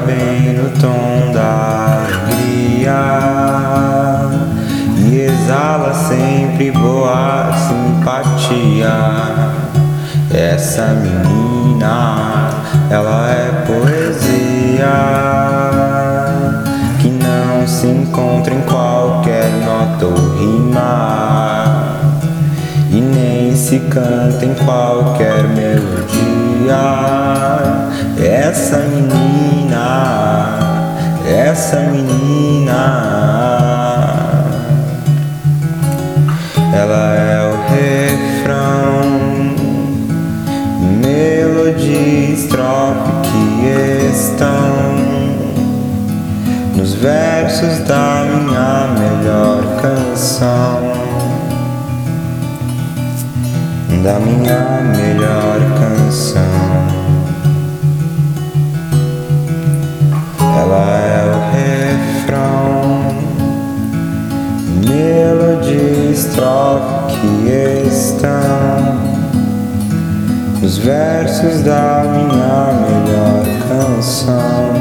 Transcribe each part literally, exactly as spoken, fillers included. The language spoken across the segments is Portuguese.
bem no tom da alegria e exala sempre boa simpatia. Essa menina, ela é poesia que não se encontra em qualquer nota ou rima e nem se canta em qualquer melodia. Essa menina, essa menina, ela é o refrão, melodia, estrofe que estão nos versos da minha melhor canção, da minha melhor canção. Ela é o refrão, melodia, estrofe que estão nos versos da minha melhor canção,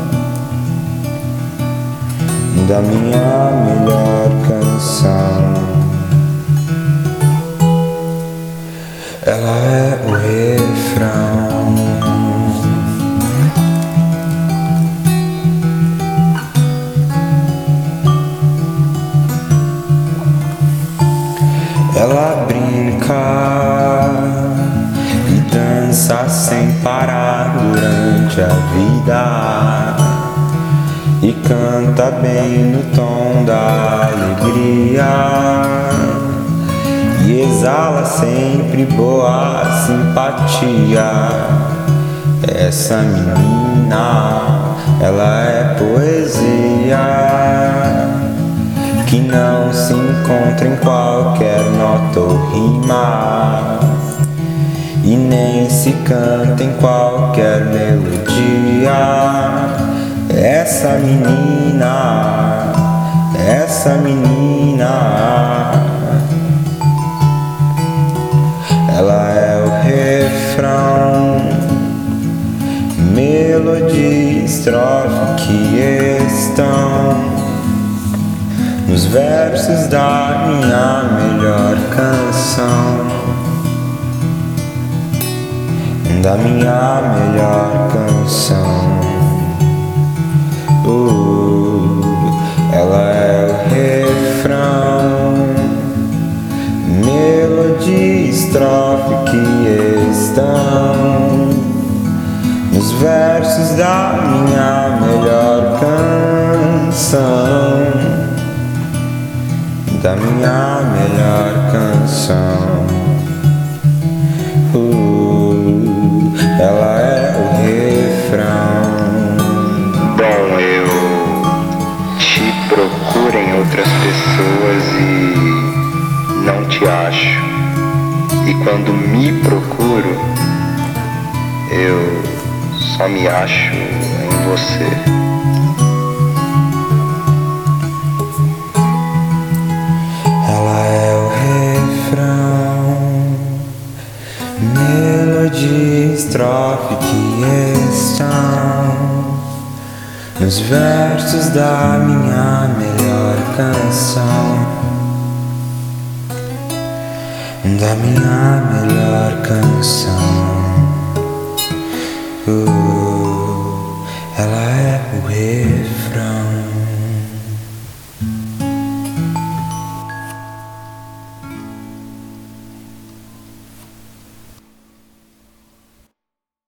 da minha melhor canção. Ela é o refrão. Ela brinca e dança sem parar durante a vida e canta bem no tom da alegria e exala sempre boa simpatia. Essa menina, ela é poesia que não se encontra em qualquer nota ou rima e nem se canta em qualquer melodia. Essa menina, essa menina, ela é o refrão, melodia, estrofe que estão nos versos da minha melhor canção, da minha melhor canção. Uh, ela é o refrão, melodia, estrofe que estão nos versos da minha melhor canção, da minha melhor canção. Uh, ela é o refrão. Bom, eu te procuro em outras pessoas e não te acho. E quando me procuro, eu só me acho em você. Ela é o refrão, melodia, estrofe que estão nos versos da minha melhor canção, da minha melhor canção. Uh, ela é o refrão.